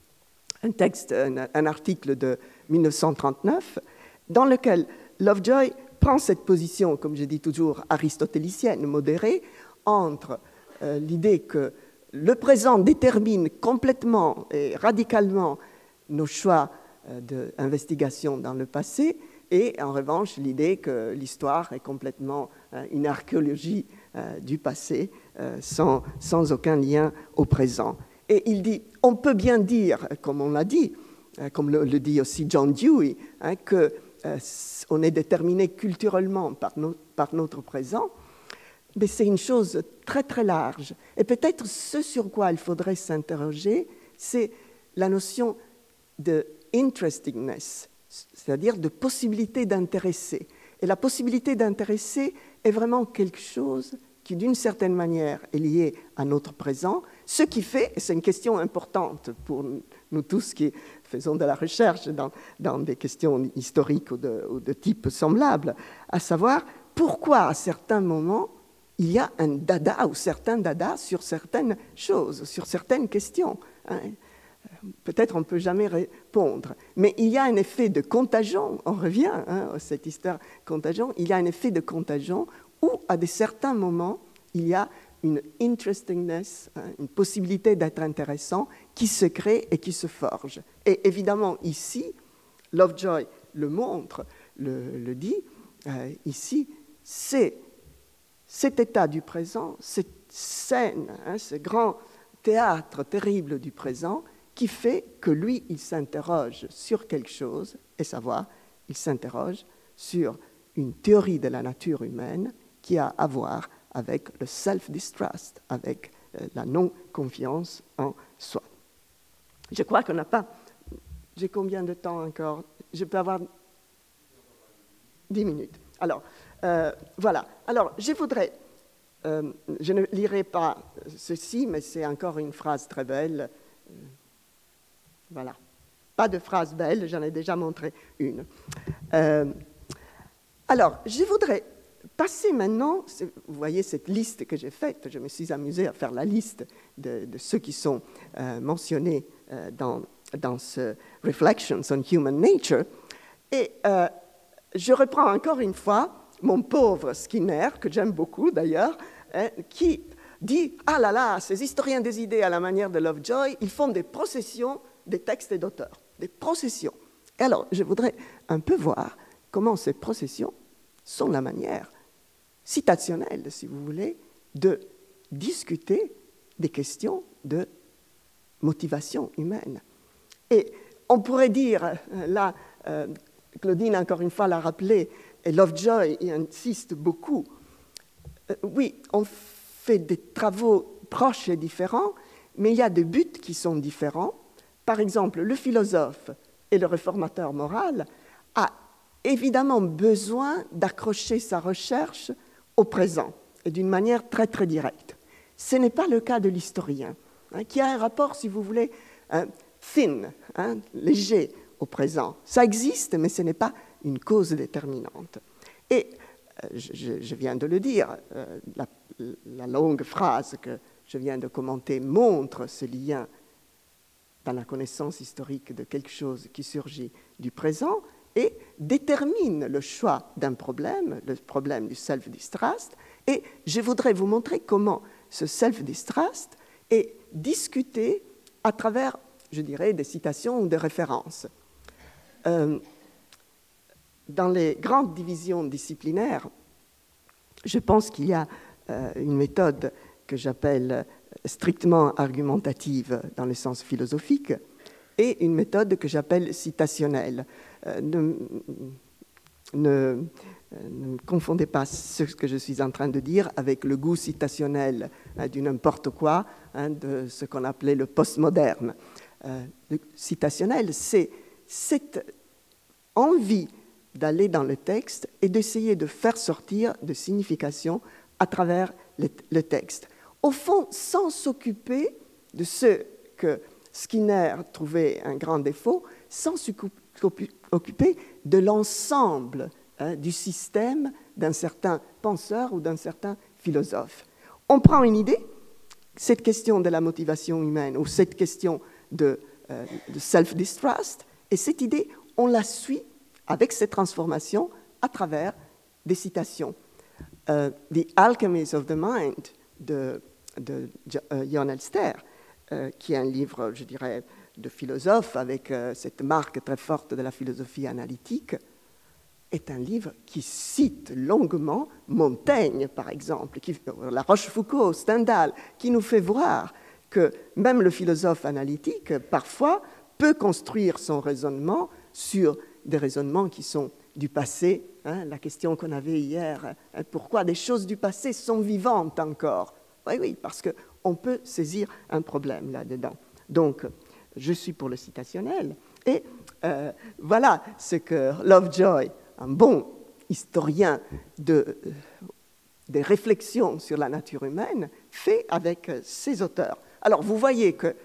un texte, un, un article de mille neuf cent trente-neuf, dans lequel Lovejoy prend cette position, comme je dis toujours, aristotélicienne, modérée, entre euh, l'idée que le présent détermine complètement et radicalement nos choix euh, d'investigation dans le passé, et en revanche l'idée que l'histoire est complètement euh, une archéologie euh, du passé, euh, sans, sans aucun lien au présent. Et il dit, on peut bien dire, comme on l'a dit, euh, comme le, le dit aussi John Dewey, hein, qu'on euh, est déterminé culturellement par, no, par notre présent, mais c'est une chose très très large. Et peut-être ce sur quoi il faudrait s'interroger, c'est la notion de interestingness, c'est-à-dire de possibilité d'intéresser. Et la possibilité d'intéresser est vraiment quelque chose qui, d'une certaine manière, est lié à notre présent, ce qui fait, et c'est une question importante pour nous tous qui faisons de la recherche dans, dans des questions historiques ou de, ou de type semblable, à savoir pourquoi à certains moments il y a un dada ou certains dadas sur certaines choses, sur certaines questions. Hein. Peut-être on ne peut jamais répondre, mais il y a un effet de contagion, on revient hein, à cette histoire de contagion, il y a un effet de contagion où à des certains moments, il y a une interestingness, hein, une possibilité d'être intéressant qui se crée et qui se forge. Et évidemment, ici, Lovejoy le montre, le, le dit, euh, ici, c'est cet état du présent, cette scène, hein, ce grand théâtre terrible du présent, qui fait que lui, il s'interroge sur quelque chose, et savoir, il s'interroge sur une théorie de la nature humaine qui a à voir avec le self-distrust, avec euh, la non-confiance en soi. Je crois qu'on n'a pas... J'ai combien de temps encore? Je peux avoir dix minutes. Alors, euh, voilà. Alors, je voudrais... Euh, je ne lirai pas ceci, mais c'est encore une phrase très belle. Euh, voilà. Pas de phrase belle, j'en ai déjà montré une. Euh, alors, je voudrais passer maintenant, vous voyez cette liste que j'ai faite, je me suis amusée à faire la liste de, de ceux qui sont euh, mentionnés euh, dans, dans ce Reflections on Human Nature, et euh, je reprends encore une fois mon pauvre Skinner, que j'aime beaucoup d'ailleurs, hein, qui dit « Ah là là, ces historiens des idées à la manière de Lovejoy, ils font des processions des textes et d'auteurs, des processions. » Et alors, je voudrais un peu voir comment ces processions sont la manière citationnelle, si vous voulez, de discuter des questions de motivation humaine. Et on pourrait dire, là, euh, Claudine encore une fois l'a rappelé, et Lovejoy y insiste beaucoup, euh, oui, on fait des travaux proches et différents, mais il y a des buts qui sont différents. Par exemple, le philosophe et le réformateur moral a évidemment besoin d'accrocher sa recherche au présent, et d'une manière très très directe. Ce n'est pas le cas de l'historien, hein, qui a un rapport, si vous voulez, hein, thin, hein, léger au présent. Ça existe, mais ce n'est pas une cause déterminante. Et euh, je, je viens de le dire, euh, la, la longue phrase que je viens de commenter montre ce lien dans la connaissance historique de quelque chose qui surgit du présent et détermine le choix d'un problème, le problème du self-distrust. Et je voudrais vous montrer comment ce self-distrust est discuté à travers, je dirais, des citations ou des références. Euh, dans les grandes divisions disciplinaires, je pense qu'il y a euh, une méthode que j'appelle strictement argumentative dans le sens philosophique et une méthode que j'appelle citationnelle. Euh, ne, ne, ne confondez pas ce que je suis en train de dire avec le goût citationnel hein, du n'importe quoi, hein, de ce qu'on appelait le postmoderne. Euh, le citationnel, c'est cette envie d'aller dans le texte et d'essayer de faire sortir de signification à travers le, le texte. Au fond, sans s'occuper de ce que Skinner trouvait un grand défaut, sans s'occuper de l'ensemble hein, du système d'un certain penseur ou d'un certain philosophe. On prend une idée, cette question de la motivation humaine ou cette question de, euh, de self-distrust, et cette idée, on la suit avec ces transformations à travers des citations. Uh, The Alchemy of the Mind de, de uh, Jon Elster, uh, qui est un livre, je dirais, de philosophe avec uh, cette marque très forte de la philosophie analytique, est un livre qui cite longuement Montaigne, par exemple, qui, La Rochefoucauld, Stendhal, qui nous fait voir que même le philosophe analytique, parfois, peut construire son raisonnement sur des raisonnements qui sont du passé, hein, la question qu'on avait hier, hein, pourquoi des choses du passé sont vivantes encore? Oui, oui, parce qu'on peut saisir un problème là-dedans. Donc, je suis pour le citationnel. Et euh, voilà ce que Lovejoy, un bon historien de, euh, des réflexions sur la nature humaine, fait avec euh, ses auteurs. Alors, vous voyez que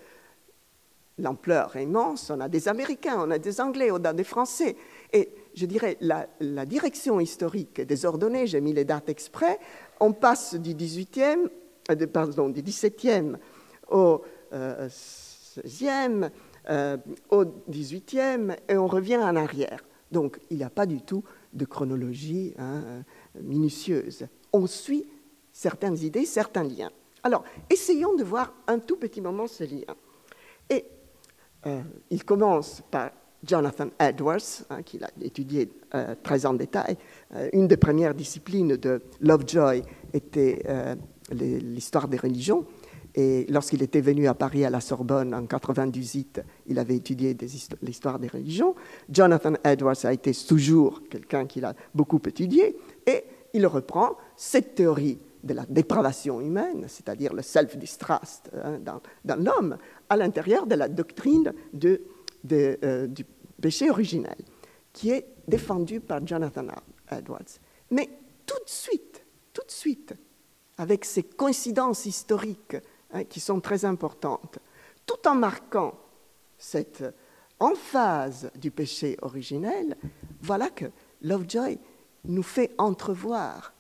l'ampleur est immense, on a des Américains, on a des Anglais, on a des Français. Et je dirais, la, la direction historique est désordonnée, j'ai mis les dates exprès, on passe du dix-huitième, euh, pardon, du dix-septième au euh, seizième, euh, au dix-huitième, et on revient en arrière. Donc, il n'y a pas du tout de chronologie hein, minutieuse. On suit certaines idées, certains liens. Alors, essayons de voir un tout petit moment ce lien. Et Euh, il commence par Jonathan Edwards, hein, qu'il a étudié euh, très en détail. Euh, une des premières disciplines de Lovejoy était euh, les, l'histoire des religions. Et lorsqu'il était venu à Paris à la Sorbonne en quatre-vingt-dix-huit, il avait étudié des histo- l'histoire des religions. Jonathan Edwards a été toujours quelqu'un qu'il a beaucoup étudié, et il reprend cette théorie de la dépravation humaine, c'est-à-dire le self-distrust hein, dans, dans l'homme, à l'intérieur de la doctrine de, de, euh, du péché originel, qui est défendue par Jonathan Edwards. Mais tout de suite, tout de suite, avec ces coïncidences historiques hein, qui sont très importantes, tout en marquant cette emphase du péché originel, voilà que Lovejoy nous fait entrevoir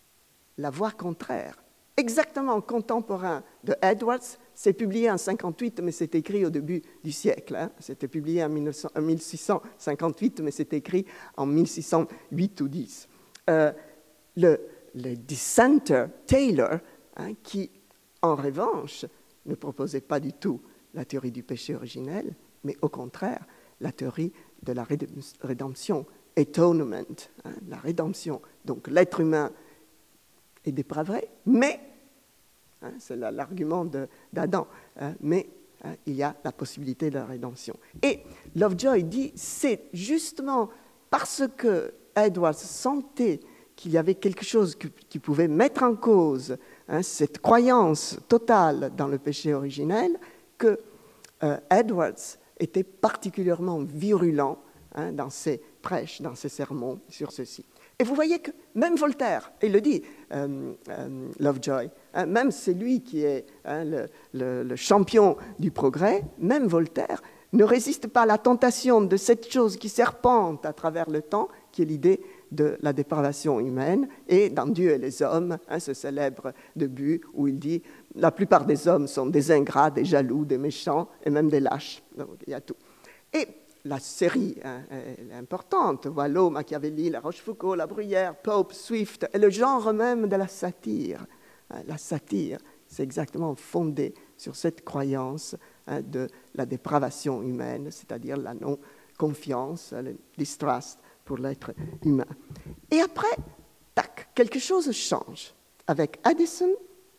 la voie contraire, exactement contemporain de Edwards. C'est publié en cinquante-huit, mais c'est écrit au début du siècle. Hein. C'était publié en mille six cent cinquante-huit, mais c'est écrit en mille six cent huit ou dix. Euh, le, le dissenter Taylor, hein, qui, en revanche, ne proposait pas du tout la théorie du péché originel, mais au contraire, la théorie de la rédemption, atonement, hein, la rédemption. Donc l'être humain est dépravé, mais, hein, c'est l'argument d'Adam, hein, mais hein, il y a la possibilité de la rédemption. Et Lovejoy dit, c'est justement parce que Edwards sentait qu'il y avait quelque chose qui, qui pouvait mettre en cause hein, cette croyance totale dans le péché originel que euh, Edwards était particulièrement virulent hein, dans ses prêches, dans ses sermons sur ceci. Et vous voyez que même Voltaire, il le dit, euh, euh, Lovejoy, hein, même c'est lui qui est hein, le, le, le champion du progrès, même Voltaire ne résiste pas à la tentation de cette chose qui serpente à travers le temps, qui est l'idée de la dépravation humaine. Et dans Dieu et les hommes, hein, ce célèbre début où il dit « la plupart des hommes sont des ingrats, des jaloux, des méchants et même des lâches ». Donc il y a tout. Et la série hein, est importante, Boileau, Machiavelli, La Rochefoucauld, La Bruyère, Pope, Swift, et le genre même de la satire. La satire, c'est exactement fondé sur cette croyance hein, de la dépravation humaine, c'est-à-dire la non-confiance, le distrust pour l'être humain. Et après, tac, quelque chose change. Avec Addison,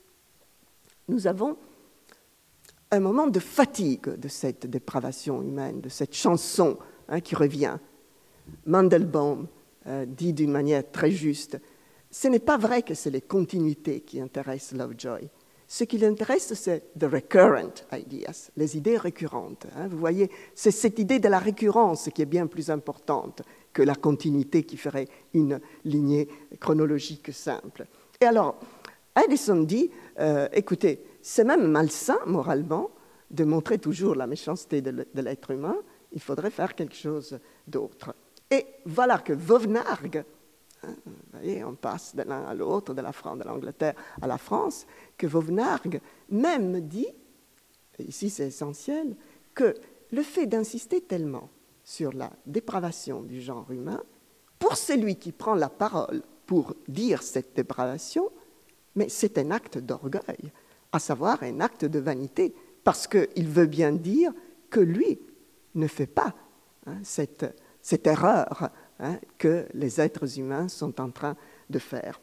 nous avons un moment de fatigue de cette dépravation humaine, de cette chanson hein, qui revient. Mandelbaum euh, dit d'une manière très juste, ce n'est pas vrai que c'est les continuités qui intéressent Lovejoy. Ce qui l'intéresse, c'est the recurrent ideas, les idées récurrentes. Hein. Vous voyez, c'est cette idée de la récurrence qui est bien plus importante que la continuité qui ferait une lignée chronologique simple. Et alors, Addison dit, euh, écoutez, c'est même malsain, moralement, de montrer toujours la méchanceté de l'être humain. Il faudrait faire quelque chose d'autre. Et voilà que Vauvenargues, hein, vous voyez, on passe de l'un à l'autre, de la France, de l'Angleterre à la France, que Vauvenargues même dit, et ici c'est essentiel, que le fait d'insister tellement sur la dépravation du genre humain, pour celui qui prend la parole pour dire cette dépravation, mais c'est un acte d'orgueil, à savoir un acte de vanité, parce qu'il veut bien dire que lui ne fait pas hein, cette, cette erreur hein, que les êtres humains sont en train de faire.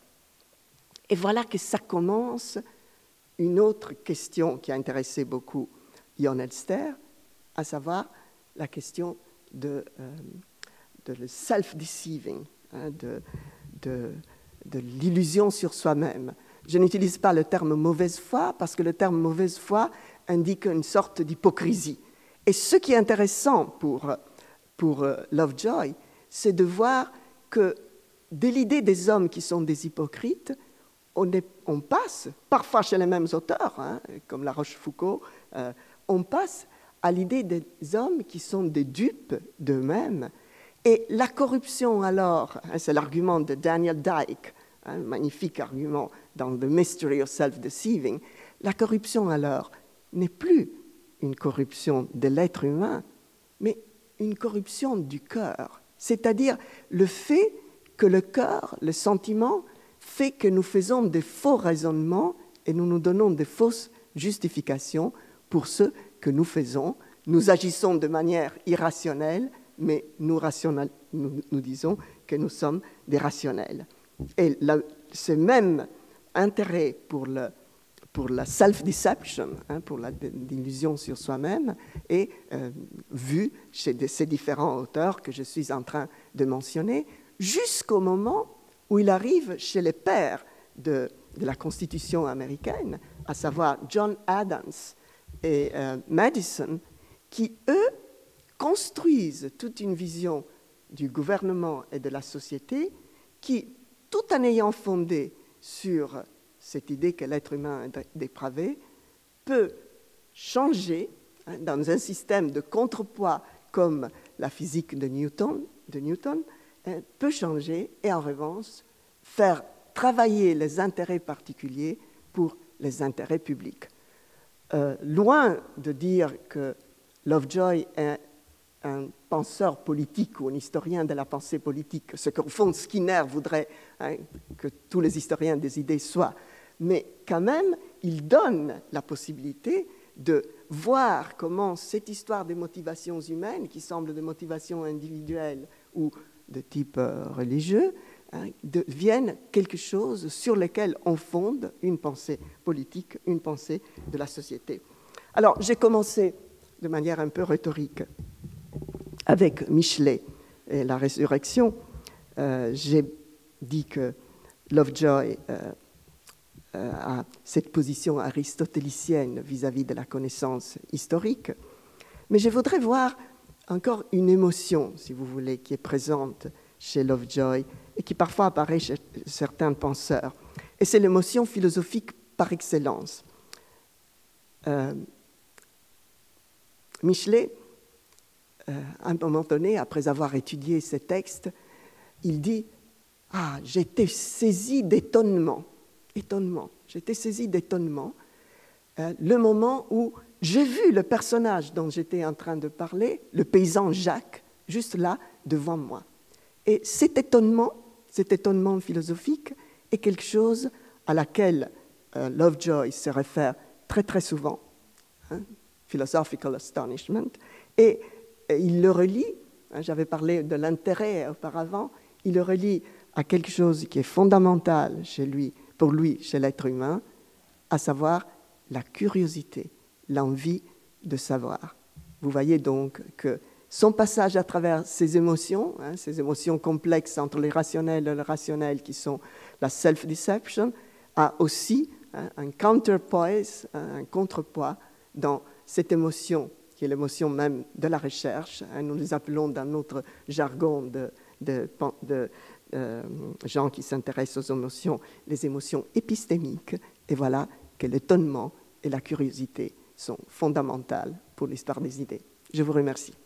Et voilà que ça commence une autre question qui a intéressé beaucoup Jon Elster, à savoir la question de, euh, de le self-deceiving, hein, de, de, de l'illusion sur soi-même. Je n'utilise pas le terme mauvaise foi parce que le terme mauvaise foi indique une sorte d'hypocrisie. Et ce qui est intéressant pour, pour Lovejoy, c'est de voir que de l'idée des hommes qui sont des hypocrites, on, est, on passe, parfois chez les mêmes auteurs, hein, comme La Rochefoucauld, euh, on passe à l'idée des hommes qui sont des dupes d'eux-mêmes. Et la corruption alors, hein, c'est l'argument de Daniel Dike, un magnifique argument dans The Mystery of Self-Deceiving, la corruption alors n'est plus une corruption de l'être humain, mais une corruption du cœur. C'est-à-dire le fait que le cœur, le sentiment, fait que nous faisons des faux raisonnements et nous nous donnons des fausses justifications pour ce que nous faisons. Nous agissons de manière irrationnelle, mais nous, rationnel, nous, nous disons que nous sommes des rationnels. Et la, ce même intérêt pour, le, pour la self-deception, hein, pour l'illusion sur soi-même, est euh, vu chez de, ces différents auteurs que je suis en train de mentionner, jusqu'au moment où il arrive chez les pères de, de la Constitution américaine, à savoir John Adams et euh, Madison, qui, eux, construisent toute une vision du gouvernement et de la société qui, tout en ayant fondé sur cette idée que l'être humain est dépravé, peut changer hein, dans un système de contrepoids comme la physique de Newton, de Newton hein, peut changer et en revanche faire travailler les intérêts particuliers pour les intérêts publics. Euh, loin de dire que Lovejoy est un penseur politique ou un historien de la pensée politique, ce qu'au fond Skinner voudrait hein, que tous les historiens des idées soient, mais quand même, il donne la possibilité de voir comment cette histoire des motivations humaines, qui semblent des motivations individuelles ou de type euh, religieux, hein, deviennent quelque chose sur lequel on fonde une pensée politique, une pensée de la société. Alors, j'ai commencé de manière un peu rhétorique avec Michelet et la résurrection. Euh, j'ai dit que Lovejoy euh, à cette position aristotélicienne vis-à-vis de la connaissance historique. Mais je voudrais voir encore une émotion, si vous voulez, qui est présente chez Lovejoy et qui parfois apparaît chez certains penseurs. Et c'est l'émotion philosophique par excellence. Euh, Michelet, euh, à un moment donné, après avoir étudié ces textes, il dit « Ah, j'étais saisi d'étonnement. » Étonnement. J'étais saisi d'étonnement euh, le moment où j'ai vu le personnage dont j'étais en train de parler, le paysan Jacques, juste là, devant moi. Et cet étonnement, cet étonnement philosophique est quelque chose à laquelle euh, Lovejoy se réfère très très souvent, hein, philosophical astonishment, et, et il le relie, hein, j'avais parlé de l'intérêt auparavant, il le relie à quelque chose qui est fondamental chez lui, pour lui, chez l'être humain, à savoir la curiosité, l'envie de savoir. Vous voyez donc que son passage à travers ces émotions, hein, ces émotions complexes entre les rationnels et le rationnel qui sont la self-deception, a aussi hein, un counterpoise, un contrepoids dans cette émotion, qui est l'émotion même de la recherche. Hein, nous les appelons dans notre jargon de, de, de Euh, gens qui s'intéressent aux émotions, les émotions épistémiques, et voilà que l'étonnement et la curiosité sont fondamentales pour l'histoire des idées. Je vous remercie.